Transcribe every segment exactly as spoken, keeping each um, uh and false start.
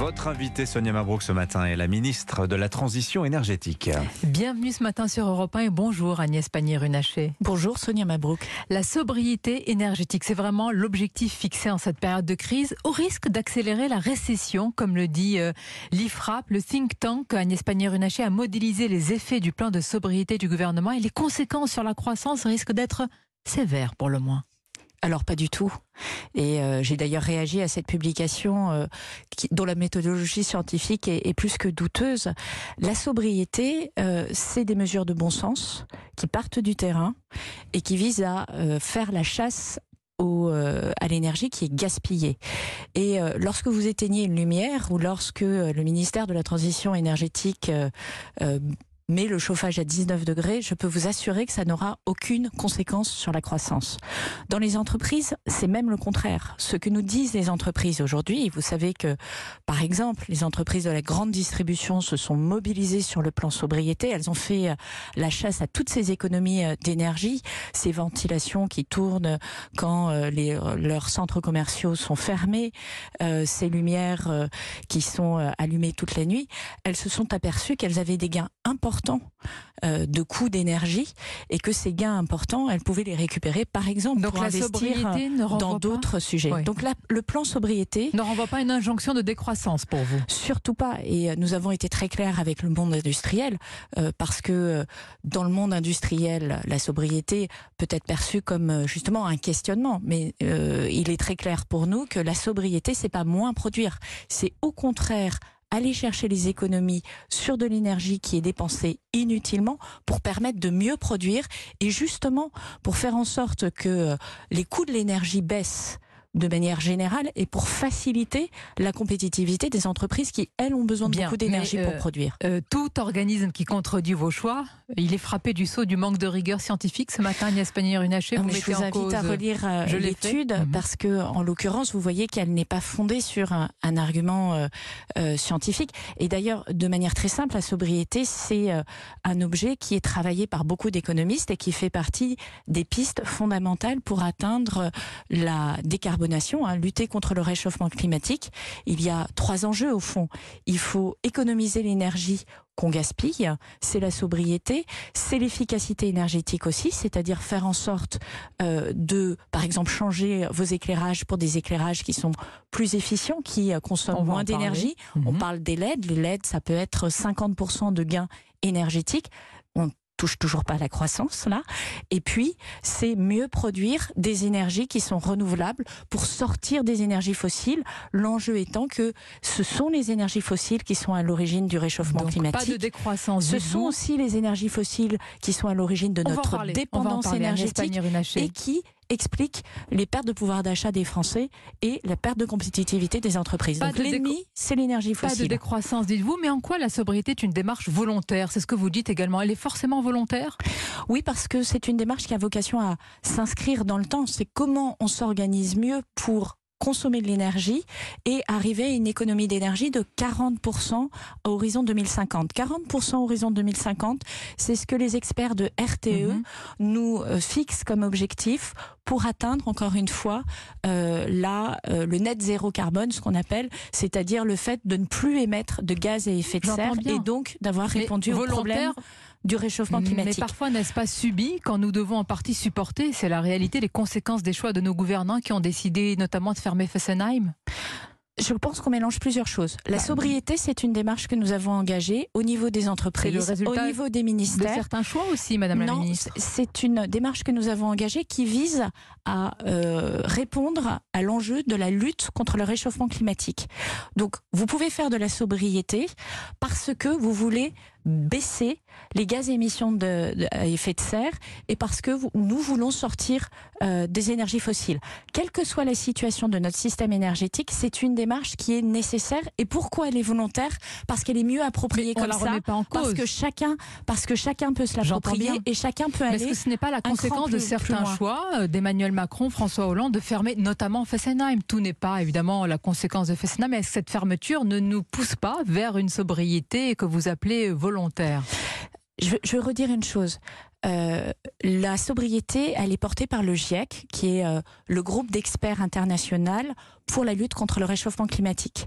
Votre invitée Sonia Mabrouk ce matin est la ministre de la Transition énergétique. Bienvenue ce matin sur Europe un et bonjour Agnès Pannier-Runacher. Bonjour Sonia Mabrouk. La sobriété énergétique, c'est vraiment l'objectif fixé en cette période de crise, au risque d'accélérer la récession, comme le dit euh, l'I F R A P, le think tank. Agnès Pannier-Runacher a modélisé les effets du plan de sobriété du gouvernement et les conséquences sur la croissance risquent d'être sévères pour le moins. Alors pas du tout. Et euh, j'ai d'ailleurs réagi à cette publication euh, qui, dont la méthodologie scientifique est, est plus que douteuse. La sobriété, euh, c'est des mesures de bon sens qui partent du terrain et qui visent à euh, faire la chasse Au, euh, à l'énergie qui est gaspillée. Et euh, lorsque vous éteignez une lumière ou lorsque euh, le ministère de la Transition énergétique euh, euh, met le chauffage à dix-neuf degrés, je peux vous assurer que ça n'aura aucune conséquence sur la croissance. Dans les entreprises, c'est même le contraire. Ce que nous disent les entreprises aujourd'hui, vous savez que, par exemple, les entreprises de la grande distribution se sont mobilisées sur le plan sobriété. Elles ont fait la chasse à toutes ces économies d'énergie, ces ventilations qui tournent quand les, leurs centres commerciaux sont fermés, euh, ces lumières euh, qui sont allumées toute la nuit. Elles se sont aperçues qu'elles avaient des gains importants euh, de coûts d'énergie et que ces gains importants, elles pouvaient les récupérer par exemple Donc pour la investir dans d'autres sujets. Oui. Donc là, le plan sobriété ne renvoie pas une injonction de décroissance pour vous? Surtout pas. Et nous avons été très clairs avec le monde industriel euh, parce que euh, dans le monde industriel, la sobriété peut être perçue comme euh, justement un questionnement. Mais euh, il est très clair pour nous que la sobriété, c'est pas moins produire. C'est au contraire aller chercher les économies sur de l'énergie qui est dépensée inutilement pour permettre de mieux produire et justement pour faire en sorte que les coûts de l'énergie baissent de manière générale et pour faciliter la compétitivité des entreprises qui, elles, ont besoin de Bien, beaucoup d'énergie mais, euh, pour produire. Euh, tout organisme qui contredit vos choix, il est frappé du sceau du manque de rigueur scientifique. Ce matin, Agnès Pannier-Runacher, vous je mettez vous en invite cause... à relire euh, l'étude mmh. parce que, en l'occurrence, vous voyez qu'elle n'est pas fondée sur un, un argument euh, euh, scientifique. Et d'ailleurs, de manière très simple, la sobriété, c'est euh, un objet qui est travaillé par beaucoup d'économistes et qui fait partie des pistes fondamentales pour atteindre la décarbonation. Hein, lutter contre le réchauffement climatique. Il y a trois enjeux au fond. Il faut économiser l'énergie qu'on gaspille, c'est la sobriété, c'est l'efficacité énergétique aussi, c'est-à-dire faire en sorte euh, de, par exemple, changer vos éclairages pour des éclairages qui sont plus efficients, qui euh, consomment moins d'énergie. Mmh. On parle des L E D. Les L E D, ça peut être cinquante pour cent de gains énergétiques. On touche toujours pas à la croissance là. Et puis, c'est mieux produire des énergies qui sont renouvelables pour sortir des énergies fossiles. L'enjeu étant que ce sont les énergies fossiles qui sont à l'origine du réchauffement Donc, climatique. Pas de décroissance. Ce sont aussi les énergies fossiles qui sont à l'origine de On notre dépendance parler, énergétique et qui explique les pertes de pouvoir d'achat des Français et la perte de compétitivité des entreprises. Pas Donc de l'ennemi, décro... c'est l'énergie fossile. Pas de décroissance, dites-vous, mais en quoi la sobriété est une démarche volontaire? C'est ce que vous dites également. Elle est forcément volontaire? Oui, parce que c'est une démarche qui a vocation à s'inscrire dans le temps. C'est comment on s'organise mieux pour consommer de l'énergie et arriver à une économie d'énergie de quarante pour cent à horizon deux mille cinquante. quarante pour cent à horizon deux mille cinquante, c'est ce que les experts de R T E mmh. nous euh, fixent comme objectif pour atteindre, encore une fois, euh, la, euh, le net zéro carbone, ce qu'on appelle, c'est-à-dire le fait de ne plus émettre de gaz à effet de serre et donc d'avoir répondu au problème du réchauffement climatique. Mais parfois, n'est-ce pas subi quand nous devons en partie supporter, c'est la réalité, les conséquences des choix de nos gouvernants qui ont décidé notamment de fermer Fessenheim? Je pense qu'on mélange plusieurs choses. La sobriété, c'est une démarche que nous avons engagée au niveau des entreprises, au niveau des ministères. De certains choix aussi, Madame non, la Ministre. C'est une démarche que nous avons engagée qui vise à euh, répondre à l'enjeu de la lutte contre le réchauffement climatique. Donc, vous pouvez faire de la sobriété parce que vous voulez baisser les gaz à émissions de, de, à effet de serre et parce que vous, nous voulons sortir euh, des énergies fossiles. Quelle que soit la situation de notre système énergétique, c'est une démarche qui est nécessaire. Et pourquoi elle est volontaire? Parce qu'elle est mieux appropriée comme ça. Pas en cause. Parce que chacun, parce que chacun peut se l'approprier et chacun peut aller. Mais est-ce que ce n'est pas la conséquence de certains choix d'Emmanuel Macron, François Hollande, de fermer notamment Fessenheim? Tout n'est pas évidemment la conséquence de Fessenheim, mais est-ce que cette fermeture ne nous pousse pas vers une sobriété que vous appelez volontaire? volontaire. Je, je veux redire une chose. Euh, la sobriété, elle est portée par le GIEC, qui est euh, le groupe d'experts international pour la lutte contre le réchauffement climatique.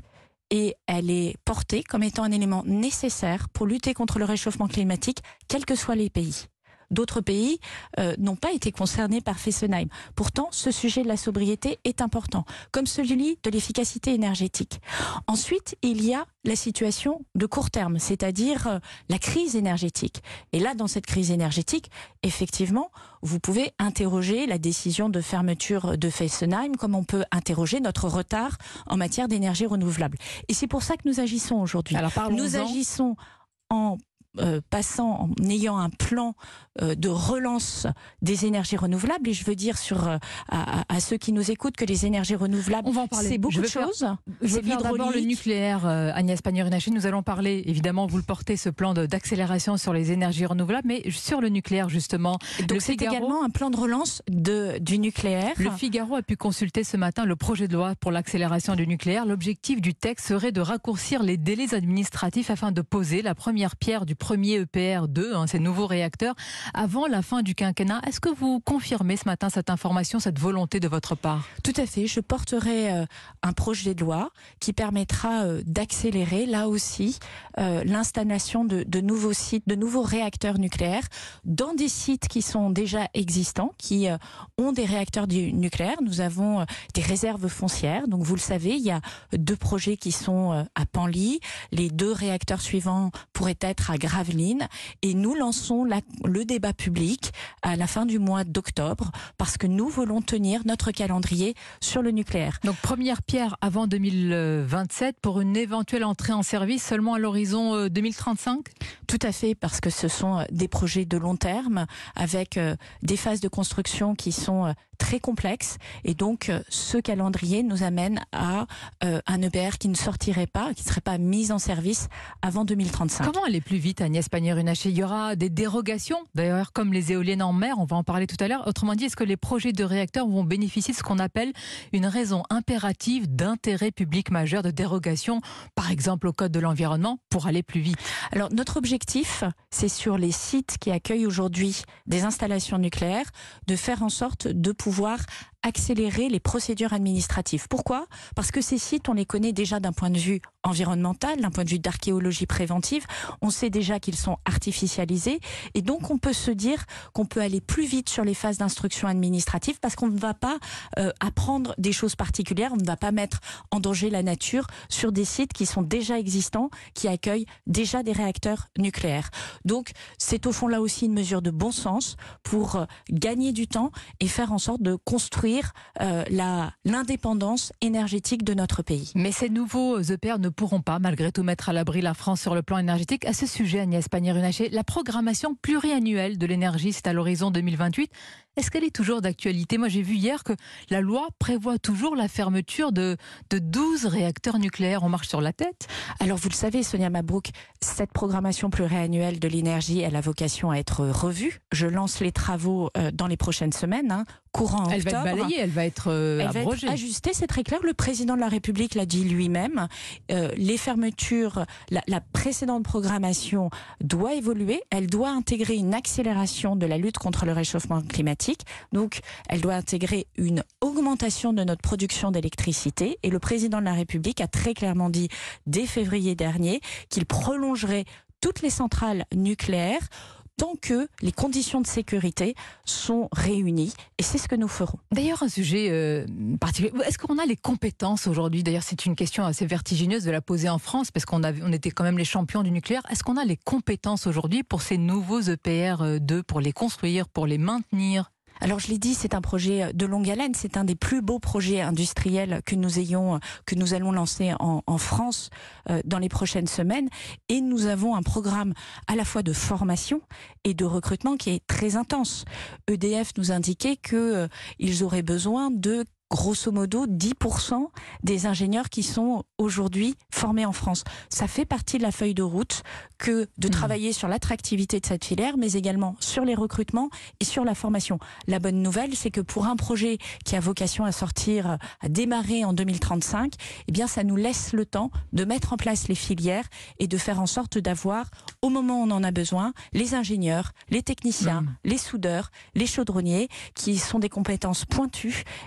et elle est portée comme étant un élément nécessaire pour lutter contre le réchauffement climatique, quels que soient les pays. D'autres pays euh, n'ont pas été concernés par Fessenheim. Pourtant, ce sujet de la sobriété est important, comme celui de l'efficacité énergétique. Ensuite, il y a la situation de court terme, c'est-à-dire euh, la crise énergétique. Et là, dans cette crise énergétique, effectivement, vous pouvez interroger la décision de fermeture de Fessenheim, comme on peut interroger notre retard en matière d'énergie renouvelable. Et c'est pour ça que nous agissons aujourd'hui. Alors, nous agissons en Euh, passant en ayant un plan euh, de relance des énergies renouvelables, et je veux dire sur euh, à, à ceux qui nous écoutent que les énergies renouvelables, on va en parler. C'est beaucoup je de faire, choses. Je veux faire d'abord le nucléaire, euh, Agnès Pannier-Runacher. Nous allons parler, évidemment, vous le portez, ce plan de, d'accélération sur les énergies renouvelables, mais sur le nucléaire, justement. Donc c'est Figaro, également un plan de relance de, du nucléaire. Le Figaro a pu consulter ce matin le projet de loi pour l'accélération du nucléaire. L'objectif du texte serait de raccourcir les délais administratifs afin de poser la première pierre du premier E P R deux, hein, ces nouveaux réacteurs, avant la fin du quinquennat. Est-ce que vous confirmez ce matin cette information, cette volonté de votre part? Tout à fait. Je porterai euh, un projet de loi qui permettra euh, d'accélérer, là aussi, euh, l'installation de, de nouveaux sites, de nouveaux réacteurs nucléaires dans des sites qui sont déjà existants, qui euh, ont des réacteurs du nucléaire. Nous avons euh, des réserves foncières. Donc, vous le savez, il y a deux projets qui sont euh, à Penly. Les deux réacteurs suivants pourraient être à Gravelines. Et nous lançons la, le débat public à la fin du mois d'octobre parce que nous voulons tenir notre calendrier sur le nucléaire. Donc première pierre avant deux mille vingt-sept pour une éventuelle entrée en service seulement à l'horizon deux mille trente-cinq? Tout à fait, parce que ce sont des projets de long terme avec des phases de construction qui sont très complexes, et donc ce calendrier nous amène à euh, un E P R qui ne sortirait pas, qui ne serait pas mis en service avant deux mille trente-cinq. Comment aller plus vite, Agnès Pannier-Runacher? Il y aura des dérogations, d'ailleurs, comme les éoliennes en mer, on va en parler tout à l'heure. Autrement dit, est-ce que les projets de réacteurs vont bénéficier de ce qu'on appelle une raison impérative d'intérêt public majeur, de dérogation, par exemple au Code de l'environnement, pour aller plus vite? Alors, notre objectif, c'est sur les sites qui accueillent aujourd'hui des installations nucléaires, de faire en sorte de pouvoir accélérer les procédures administratives. Pourquoi? Parce que ces sites, on les connaît déjà d'un point de vue environnemental, d'un point de vue d'archéologie préventive. On sait déjà qu'ils sont artificialisés, et donc on peut se dire qu'on peut aller plus vite sur les phases d'instruction administrative parce qu'on ne va pas euh, apprendre des choses particulières, on ne va pas mettre en danger la nature sur des sites qui sont déjà existants, qui accueillent déjà des réacteurs nucléaires. Donc c'est au fond là aussi une mesure de bon sens pour euh, gagner du temps et faire en sorte de construire Euh, la, l'indépendance énergétique de notre pays. Mais ces nouveaux E P R ne pourront pas, malgré tout, mettre à l'abri la France sur le plan énergétique. À ce sujet, Agnès Pannier-Runacher, la programmation pluriannuelle de l'énergie, c'est à l'horizon deux mille vingt-huit. Est-ce qu'elle est toujours d'actualité? Moi, j'ai vu hier que la loi prévoit toujours la fermeture de, de douze réacteurs nucléaires. On marche sur la tête? Alors, vous le savez, Sonia Mabrouk, cette programmation pluriannuelle de l'énergie, elle a vocation à être revue. Je lance les travaux euh, dans les prochaines semaines, hein, courant elle octobre. Elle va être balayée, elle va être euh, elle abrogée. va être ajustée, c'est très clair. Le président de la République l'a dit lui-même. Euh, les fermetures, la, la précédente programmation doit évoluer. Elle doit intégrer une accélération de la lutte contre le réchauffement climatique. Donc, elle doit intégrer une augmentation de notre production d'électricité. Et le président de la République a très clairement dit dès février dernier qu'il prolongerait toutes les centrales nucléaires tant que les conditions de sécurité sont réunies. Et c'est ce que nous ferons. D'ailleurs, un sujet euh, particulier. Est-ce qu'on a les compétences aujourd'hui? D'ailleurs, c'est une question assez vertigineuse de la poser en France, parce qu'on avait, on était quand même les champions du nucléaire. Est-ce qu'on a les compétences aujourd'hui pour ces nouveaux E P R deux, pour les construire, pour les maintenir? Alors je l'ai dit, c'est un projet de longue haleine, c'est un des plus beaux projets industriels que nous ayons, que nous allons lancer en, en France euh, dans les prochaines semaines, et nous avons un programme à la fois de formation et de recrutement qui est très intense. E D F nous indiquait que euh, ils auraient besoin de grosso modo dix pour cent des ingénieurs qui sont aujourd'hui formés en France. Ça fait partie de la feuille de route que de mmh. travailler sur l'attractivité de cette filière, mais également sur les recrutements et sur la formation. La bonne nouvelle, c'est que pour un projet qui a vocation à sortir, à démarrer en deux mille trente-cinq, eh bien, ça nous laisse le temps de mettre en place les filières et de faire en sorte d'avoir, au moment où on en a besoin, les ingénieurs, les techniciens, mmh. les soudeurs, les chaudronniers, qui sont des compétences pointues et qui seront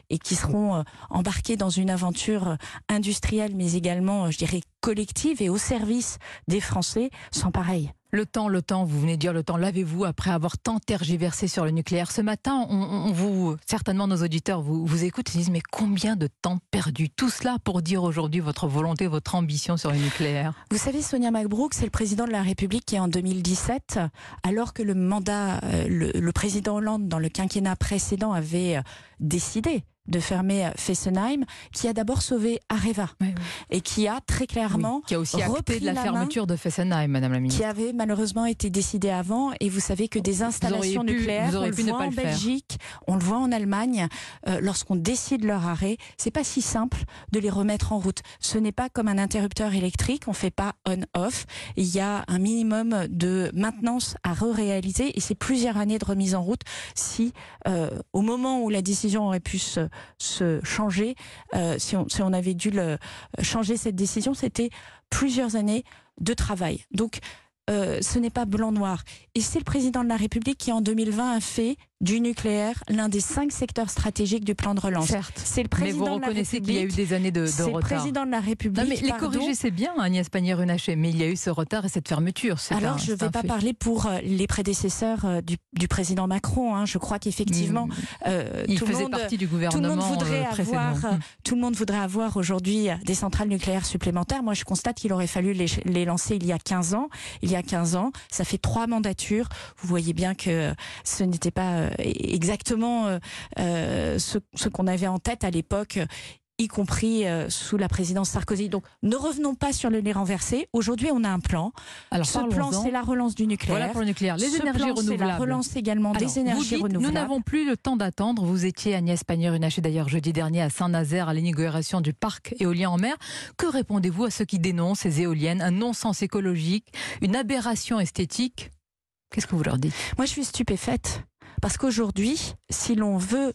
seront embarqués dans une aventure industrielle, mais également, je dirais, collective et au service des Français, sans pareil. Le temps, le temps, vous venez de dire le temps, lavez-vous après avoir tant tergiversé sur le nucléaire. Ce matin, on, on vous, certainement nos auditeurs vous, vous écoutent et disent mais combien de temps perdu? Tout cela pour dire aujourd'hui votre volonté, votre ambition sur le nucléaire. Vous savez, Sonia Mabrouk, c'est le président de la République qui, en deux mille dix-sept, alors que le mandat, le, le président Hollande, dans le quinquennat précédent, avait décidé de fermer Fessenheim, qui a d'abord sauvé Areva, oui, oui. et qui a très clairement oui, qui a aussi acté de la, la fermeture de Fessenheim, Madame la Ministre. Qui avait malheureusement été décidé avant, et vous savez que des installations pu, nucléaires, on le voit en Belgique, on le voit en Allemagne, euh, lorsqu'on décide leur arrêt, c'est pas si simple de les remettre en route. Ce n'est pas comme un interrupteur électrique, on fait pas on-off, il y a un minimum de maintenance à re-réaliser, et c'est plusieurs années de remise en route si, euh, au moment où la décision aurait pu se se changer, euh, si, on, si on avait dû le, changer cette décision, c'était plusieurs années de travail. Donc, euh, ce n'est pas blanc-noir. Et c'est le président de la République qui, en deux mille vingt, a fait du nucléaire l'un des cinq secteurs stratégiques du plan de relance. Certes, c'est le président mais vous reconnaissez qu'il y a eu des années de, de c'est retard. C'est le président de la République. Non, mais les corriger, c'est bien, Agnès Pannier-Runacher, mais il y a eu ce retard et cette fermeture. Alors, un, je ne vais pas fait. parler pour les prédécesseurs du, du président Macron. Hein. Je crois qu'effectivement, mmh. euh, il tout faisait le monde, partie du gouvernement tout le monde voudrait précédent. avoir, mmh. tout le monde voudrait avoir aujourd'hui des centrales nucléaires supplémentaires. Moi, je constate qu'il aurait fallu les, les lancer il y a quinze ans. Il y a quinze ans, ça fait trois mandatures. Vous voyez bien que ce n'était pas exactement Euh, euh, ce, ce qu'on avait en tête à l'époque, y compris euh, sous la présidence Sarkozy. Donc ne revenons pas sur le lait renversé. Aujourd'hui, on a un plan. Alors, ce plan, c'est la relance du nucléaire. Voilà pour le nucléaire. Les ce énergies plan, renouvelables. C'est la relance également Alors, des énergies vous dites, renouvelables. Nous n'avons plus le temps d'attendre. Vous étiez, Agnès Pannier-Runacher, d'ailleurs jeudi dernier à Saint-Nazaire à l'inauguration du parc éolien en mer. Que répondez-vous à ceux qui dénoncent ces éoliennes, un non-sens écologique, une aberration esthétique? Qu'est-ce que vous leur dites? Moi, je suis stupéfaite. Parce qu'aujourd'hui, si l'on veut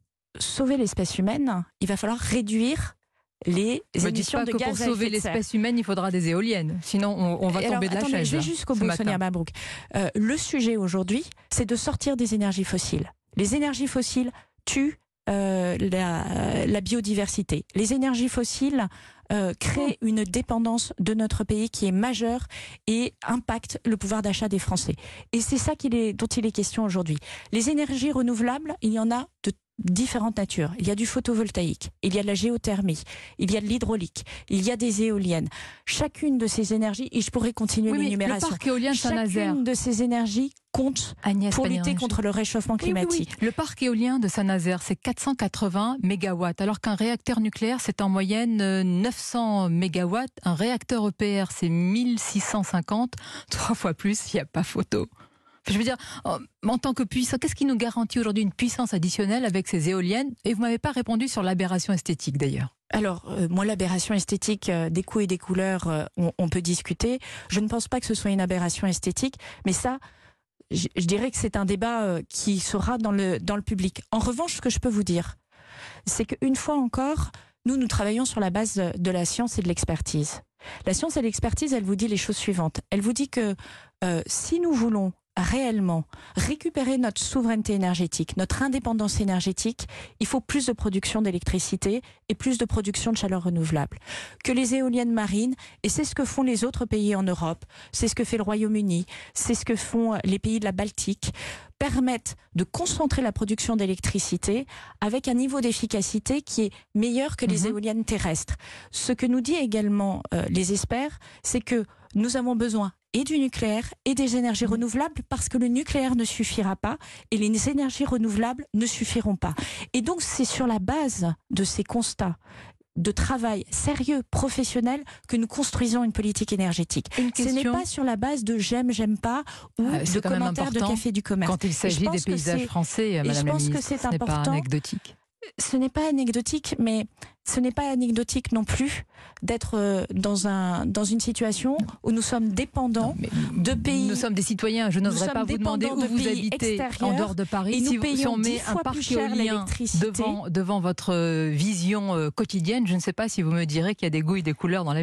sauver l'espèce humaine, il va falloir réduire les Me émissions pas de que gaz pour sauver l'espèce humaine, il faudra des éoliennes. Sinon, on, on va Alors, tomber de la attendez, chaise. Je vais jusqu'au bout, Sonia Mabrouk. Euh, le sujet aujourd'hui, c'est de sortir des énergies fossiles. Les énergies fossiles tuent euh, la, la biodiversité. Les énergies fossiles Euh, crée une dépendance de notre pays qui est majeure et impacte le pouvoir d'achat des Français. Et c'est ça qu'il est, dont il est question aujourd'hui. Les énergies renouvelables, il y en a de différentes natures. Il y a du photovoltaïque, il y a de la géothermie, il y a de l'hydraulique, il y a des éoliennes. Chacune de ces énergies, et je pourrais continuer oui, l'énumération, le parc éolien de Saint-Nazaire, chacune de ces énergies compte Agnès pour Pannier-Runacher. lutter contre le réchauffement climatique. Oui, oui, oui. Le parc éolien de Saint-Nazaire, c'est quatre cent quatre-vingts mégawatts, alors qu'un réacteur nucléaire, c'est en moyenne neuf cents mégawatts. Un réacteur E P R, c'est mille six cent cinquante, trois fois plus, il n'y a pas photo. Je veux dire, en tant que puissance, qu'est-ce qui nous garantit aujourd'hui une puissance additionnelle avec ces éoliennes? Et vous ne m'avez pas répondu sur l'aberration esthétique d'ailleurs. Alors, euh, moi, l'aberration esthétique euh, des coûts et des couleurs, euh, on, on peut discuter. Je ne pense pas que ce soit une aberration esthétique, mais ça, je, je dirais que c'est un débat euh, qui sera dans le, dans le public. En revanche, ce que je peux vous dire, c'est qu'une fois encore, nous, nous travaillons sur la base de la science et de l'expertise. La science et l'expertise, elle vous dit les choses suivantes. Elle vous dit que euh, si nous voulons réellement récupérer notre souveraineté énergétique, notre indépendance énergétique, il faut plus de production d'électricité et plus de production de chaleur renouvelable. Que les éoliennes marines, et c'est ce que font les autres pays en Europe, c'est ce que fait le Royaume-Uni, c'est ce que font les pays de la Baltique, permettent de concentrer la production d'électricité avec un niveau d'efficacité qui est meilleur que les mmh. éoliennes terrestres. Ce que nous dit également euh, les experts, c'est que nous avons besoin et du nucléaire et des énergies mmh. renouvelables parce que le nucléaire ne suffira pas et les énergies renouvelables ne suffiront pas. Et donc c'est sur la base de ces constats de travail sérieux, professionnel, que nous construisons une politique énergétique. Une Ce n'est pas sur la base de j'aime, j'aime pas ou euh, de commentaires de café du commerce. Quand il s'agit des paysages français, Madame la Ministre, ce n'est pas anecdotique. Ce n'est pas anecdotique, mais ce n'est pas anecdotique non plus d'être dans, un, dans une situation où nous sommes dépendants non, de pays... Nous sommes des citoyens, je n'oserais pas vous demander où vous habitez en dehors de Paris. Et nous si, payons si on met dix un fois parc plus cher éolien devant, devant votre vision quotidienne, je ne sais pas si vous me direz qu'il y a des goûts et des couleurs dans la vie.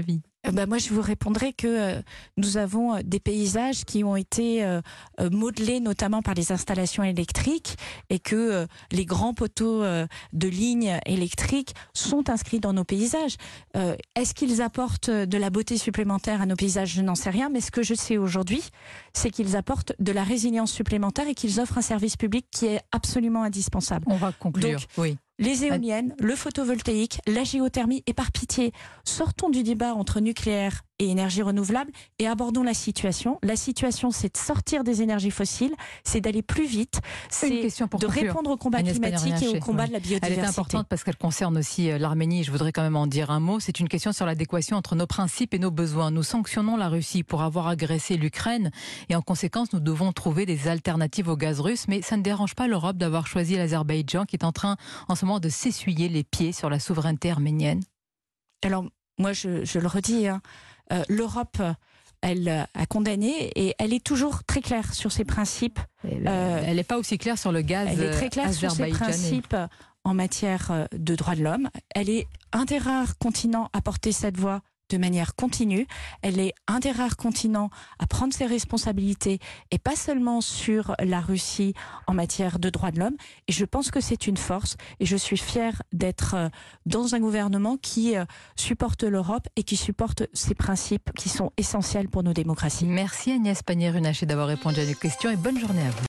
Ben moi, je vous répondrai que euh, nous avons des paysages qui ont été euh, euh, modelés notamment par les installations électriques et que euh, les grands poteaux euh, de lignes électriques sont inscrits dans nos paysages. Euh, est-ce qu'ils apportent de la beauté supplémentaire à nos paysages? Je n'en sais rien, mais ce que je sais aujourd'hui, c'est qu'ils apportent de la résilience supplémentaire et qu'ils offrent un service public qui est absolument indispensable. On va conclure, Donc, oui. Les éoliennes, le photovoltaïque, la géothermie, et par pitié, sortons du débat entre nucléaire et énergie renouvelable et abordons la situation. La situation, c'est de sortir des énergies fossiles, c'est d'aller plus vite, c'est de conclure. répondre au combat Agnès climatique et au combat oui. de la biodiversité. Elle est importante parce qu'elle concerne aussi l'Arménie. Je voudrais quand même en dire un mot. C'est une question sur l'adéquation entre nos principes et nos besoins. Nous sanctionnons la Russie pour avoir agressé l'Ukraine et en conséquence, nous devons trouver des alternatives au gaz russe. Mais ça ne dérange pas l'Europe d'avoir choisi l'Azerbaïdjan qui est en train, en ce moment, de s'essuyer les pieds sur la souveraineté arménienne. Alors, moi, je, je le redis, hein, euh, l'Europe, elle a condamné et elle est toujours très claire sur ses principes. Euh, elle n'est pas aussi claire sur le gaz Elle est très claire sur ses principes en matière de droits de l'homme. Elle est un des rares continents à porter cette voix de manière continue. Elle est un des rares continents à prendre ses responsabilités et pas seulement sur la Russie en matière de droits de l'homme. Et je pense que c'est une force et je suis fière d'être dans un gouvernement qui supporte l'Europe et qui supporte ces principes qui sont essentiels pour nos démocraties. Merci Agnès Pannier-Runacher d'avoir répondu à nos questions et bonne journée à vous.